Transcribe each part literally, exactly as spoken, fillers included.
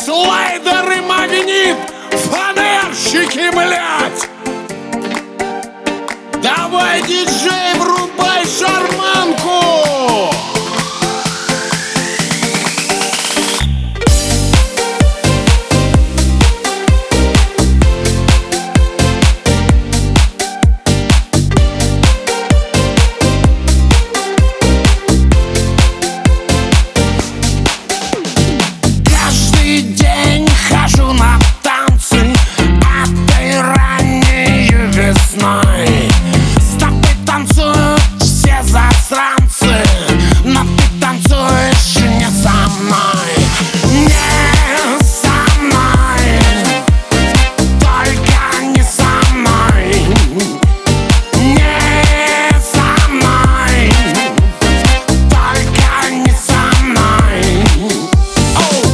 Слайдеры, магнит, фонарщики, блядь! Давай, диджей, врубай шарманку! Каждый день хожу на танцы этой ранней весной. С тобой танцуют все засранцы, но ты танцуешь не со мной. Не со мной, только не со мной. Не со мной, только не со мной. Оу!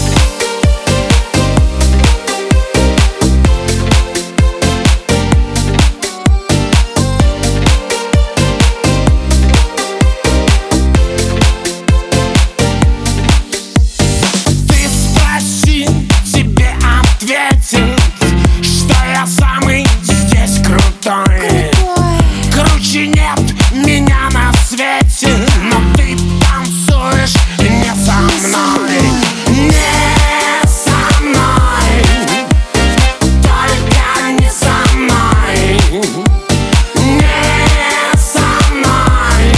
Ты спроси, тебе ответят, что я самый здесь крутой. Круче нет меня на свете, но ты танцуешь не со мной. Не со мной, только не со мной. Не со мной,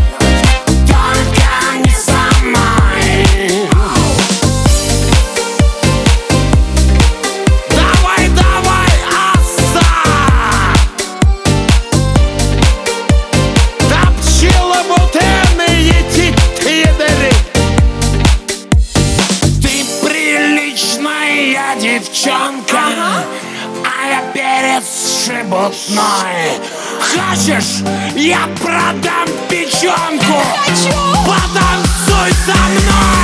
только не со мной. Давай, давай, аса! Топчила бутыльные титидеры. Ты приличная девчонка, а я перец шебутной. Хочешь, я продам печенку? Хочу! Потанцуй со мной!